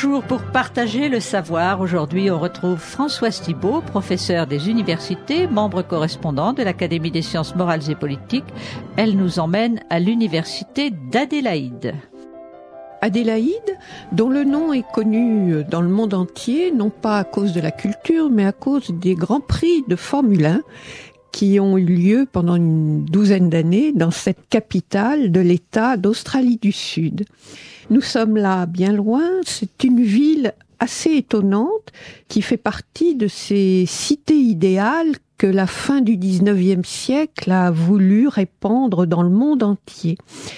Bonjour, pour partager le savoir, aujourd'hui on retrouve Françoise Thibault, professeure des universités, membre correspondant de l'Académie des sciences morales et politiques. Elle nous emmène à l'université d'Adélaïde. Adélaïde, dont le nom est connu dans le monde entier, non pas à cause de la culture, mais à cause des grands prix de Formule 1 qui ont eu lieu pendant une douzaine d'années dans cette capitale de l'État d'Australie du Sud. Nous sommes là bien loin, c'est une ville assez étonnante qui fait partie de ces cités idéales que la fin du 19e siècle a voulu répandre dans le monde entier.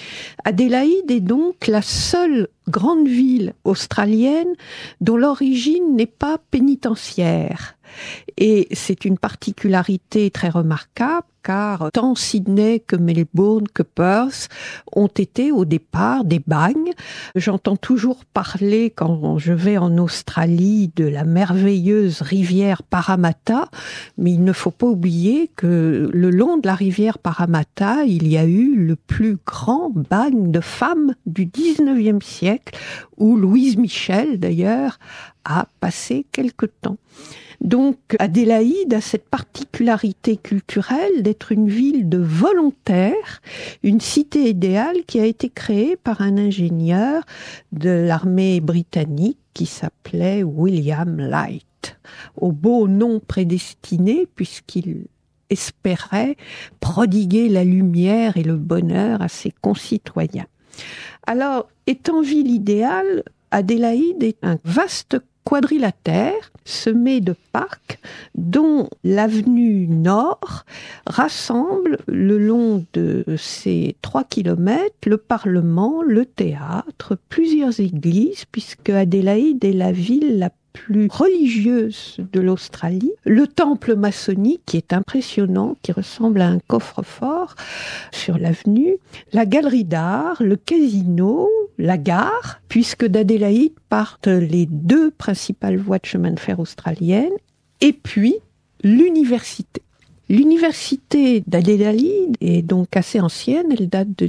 Adélaïde est donc la seule grande ville australienne dont l'origine n'est pas pénitentiaire. Et c'est une particularité très remarquable car tant Sydney que Melbourne que Perth ont été au départ des bagnes. J'entends toujours parler quand je vais en Australie de la merveilleuse rivière Parramatta, mais il ne faut pas oublier que le long de la rivière Parramatta, il y a eu le plus grand bagne de femmes du 19e siècle, où Louise Michel d'ailleurs a passé quelque temps. Donc Adélaïde a cette particularité culturelle d'être une ville de volontaires, une cité idéale qui a été créée par un ingénieur de l'armée britannique qui s'appelait William Light, au beau nom prédestiné puisqu'il espérait prodiguer la lumière et le bonheur à ses concitoyens. Alors, étant ville idéale, Adélaïde est un vaste quadrilatère semé de parcs dont l'avenue Nord rassemble le long de ces 3 kilomètres le Parlement, le théâtre, plusieurs églises puisque Adélaïde est la ville la plus religieuse de l'Australie, le temple maçonnique qui est impressionnant, qui ressemble à un coffre-fort sur l'avenue, la galerie d'art, le casino, la gare, puisque d'Adélaïde partent les 2 principales voies de chemin de fer australiennes, et puis l'université. L'université d'Adélaïde est donc assez ancienne, elle date de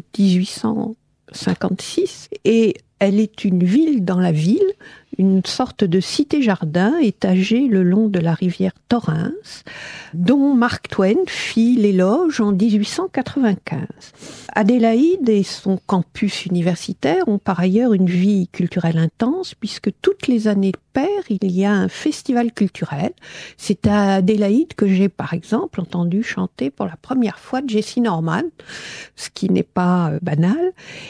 1856, et elle est une ville dans la ville, une sorte de cité-jardin étagée le long de la rivière Torrens, dont Mark Twain fit l'éloge en 1895. Adélaïde et son campus universitaire ont par ailleurs une vie culturelle intense, puisque toutes les années paires, il y a un festival culturel. C'est à Adélaïde que j'ai, par exemple, entendu chanter pour la première fois Jessye Norman, ce qui n'est pas banal.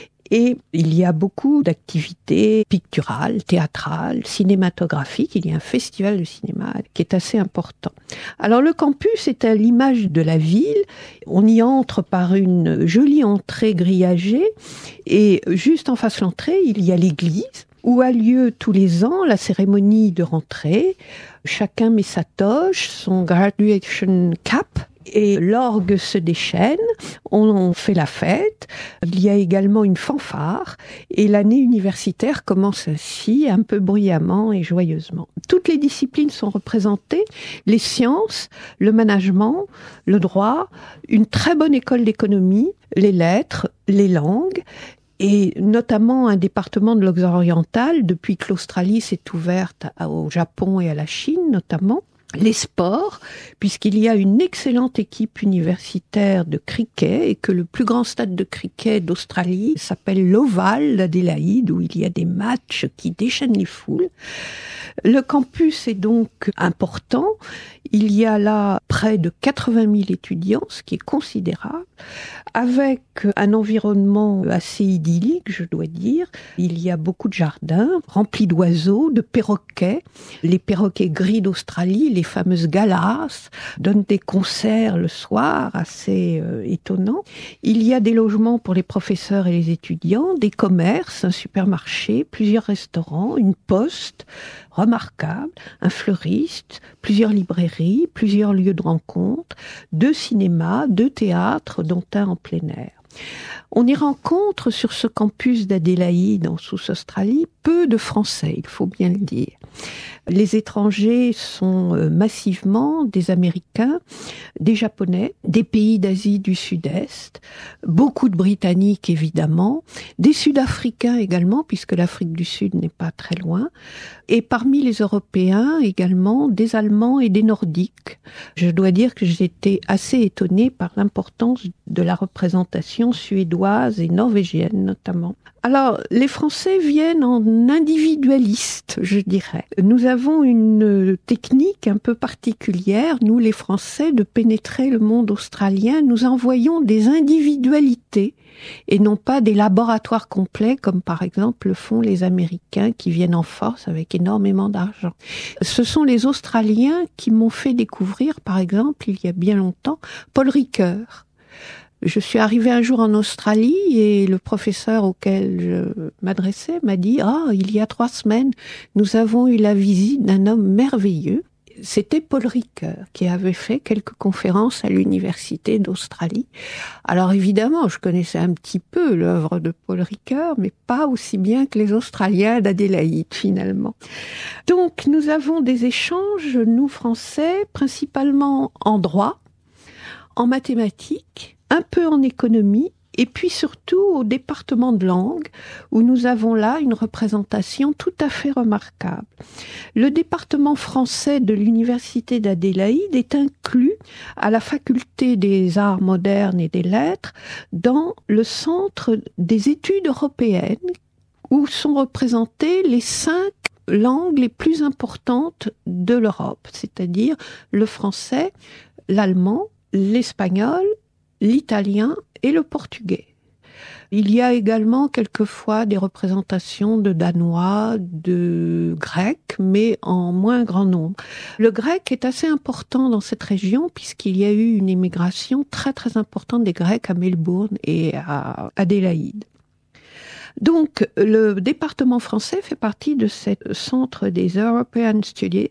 Et il y a beaucoup d'activités picturales, théâtrales, cinématographiques. Il y a un festival de cinéma qui est assez important. Alors le campus est à l'image de la ville. On y entre par une jolie entrée grillagée et juste en face de l'entrée, il y a l'église où a lieu tous les ans la cérémonie de rentrée. Chacun met sa toge, son graduation cap. Et l'orgue se déchaîne, on fait la fête, il y a également une fanfare, et l'année universitaire commence ainsi, un peu bruyamment et joyeusement. Toutes les disciplines sont représentées, les sciences, le management, le droit, une très bonne école d'économie, les lettres, les langues, et notamment un département de l'Occident-Oriental, depuis que l'Australie s'est ouverte au Japon et à la Chine notamment. Les sports, puisqu'il y a une excellente équipe universitaire de cricket et que le plus grand stade de cricket d'Australie s'appelle l'Oval d'Adélaïde, où il y a des matchs qui déchaînent les foules. Le campus est donc important. Il y a là près de 80 000 étudiants, ce qui est considérable, avec un environnement assez idyllique, je dois dire. Il y a beaucoup de jardins remplis d'oiseaux, de perroquets. Les perroquets gris d'Australie, les fameuses galas, donnent des concerts le soir assez étonnants. Il y a des logements pour les professeurs et les étudiants, des commerces, un supermarché, plusieurs restaurants, une poste remarquable, un fleuriste, plusieurs librairies, plusieurs lieux de rencontre, 2 cinémas, 2 théâtres, dont un en plein air. On y rencontre sur ce campus d'Adélaïde, en South-Australie, peu de Français, il faut bien le dire. Les étrangers sont massivement des Américains, des Japonais, des pays d'Asie du Sud-Est, beaucoup de Britanniques évidemment, des Sud-Africains également, puisque l'Afrique du Sud n'est pas très loin, et parmi les Européens également, des Allemands et des Nordiques. Je dois dire que j'ai été assez étonnée par l'importance de la représentation suédoise et norvégienne notamment. Alors, les Français viennent en individualistes, je dirais. Nous avons une technique un peu particulière, nous les Français, de pénétrer le monde australien. Nous envoyons des individualités et non pas des laboratoires complets comme par exemple le font les Américains qui viennent en force avec énormément d'argent. Ce sont les Australiens qui m'ont fait découvrir, par exemple, il y a bien longtemps, Paul Ricoeur. Je suis arrivée un jour en Australie et le professeur auquel je m'adressais m'a dit « il y a 3 semaines, nous avons eu la visite d'un homme merveilleux. » C'était Paul Ricoeur qui avait fait quelques conférences à l'Université d'Australie. Alors évidemment, je connaissais un petit peu l'œuvre de Paul Ricoeur, mais pas aussi bien que les Australiens d'Adélaïde finalement. Donc nous avons des échanges, nous Français, principalement en droit, en mathématiques, un peu en économie, et puis surtout au département de langue, où nous avons là une représentation tout à fait remarquable. Le département français de l'Université d'Adélaïde est inclus à la faculté des arts modernes et des lettres dans le centre des études européennes, où sont représentées les 5 langues les plus importantes de l'Europe, c'est-à-dire le français, l'allemand, l'espagnol, l'italien et le portugais. Il y a également quelquefois des représentations de danois, de grecs, mais en moins grand nombre. Le grec est assez important dans cette région puisqu'il y a eu une immigration très très importante des Grecs à Melbourne et à Adélaïde. Donc, le département français fait partie de ce centre des European Studies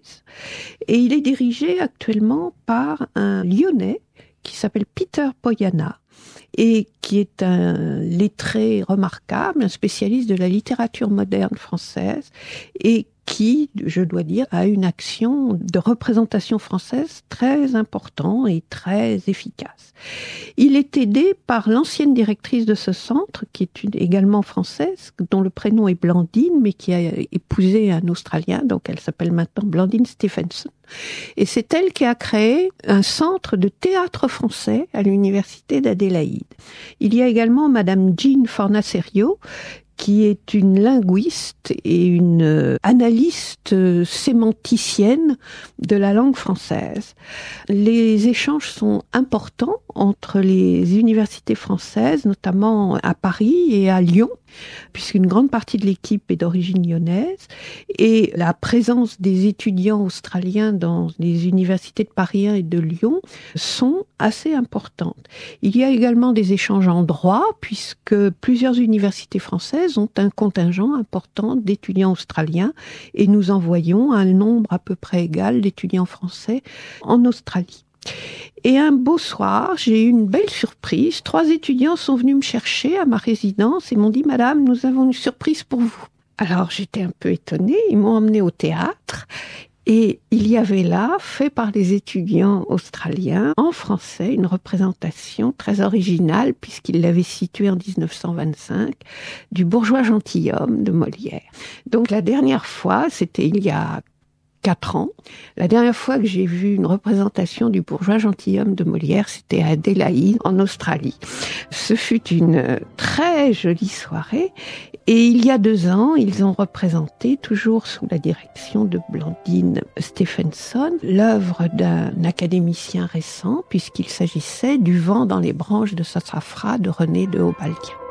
et il est dirigé actuellement par un Lyonnais qui s'appelle Peter Poyana et qui est un lettré remarquable, un spécialiste de la littérature moderne française et qui, je dois dire, a une action de représentation française très importante et très efficace. Il est aidé par l'ancienne directrice de ce centre, qui est également française, dont le prénom est Blandine, mais qui a épousé un Australien, donc elle s'appelle maintenant Blandine Stephenson. Et c'est elle qui a créé un centre de théâtre français à l'Université d'Adélaïde. Il y a également Madame Jean Fornaserio, qui est une linguiste et une analyste sémanticienne de la langue française. Les échanges sont importants entre les universités françaises, notamment à Paris et à Lyon, puisqu'une grande partie de l'équipe est d'origine lyonnaise, et la présence des étudiants australiens dans les universités de Paris 1 et de Lyon sont assez importantes. Il y a également des échanges en droit, puisque plusieurs universités françaises ont un contingent important d'étudiants australiens, et nous envoyons un nombre à peu près égal d'étudiants français en Australie. Et un beau soir, j'ai eu une belle surprise. 3 étudiants sont venus me chercher à ma résidence et m'ont dit « Madame, nous avons une surprise pour vous ». Alors j'étais un peu étonnée, ils m'ont emmenée au théâtre et il y avait là, fait par les étudiants australiens, en français, une représentation très originale puisqu'ils l'avaient située en 1925, du Bourgeois gentilhomme de Molière. Donc la dernière fois, c'était il y a 4 ans. La dernière fois que j'ai vu une représentation du Bourgeois gentilhomme de Molière, c'était à Adélaïde, en Australie. Ce fut une très jolie soirée. Et il y a 2 ans, ils ont représenté, toujours sous la direction de Blandine Stephenson, l'œuvre d'un académicien récent, puisqu'il s'agissait du vent dans les branches de Sassafras de René de Haubalien.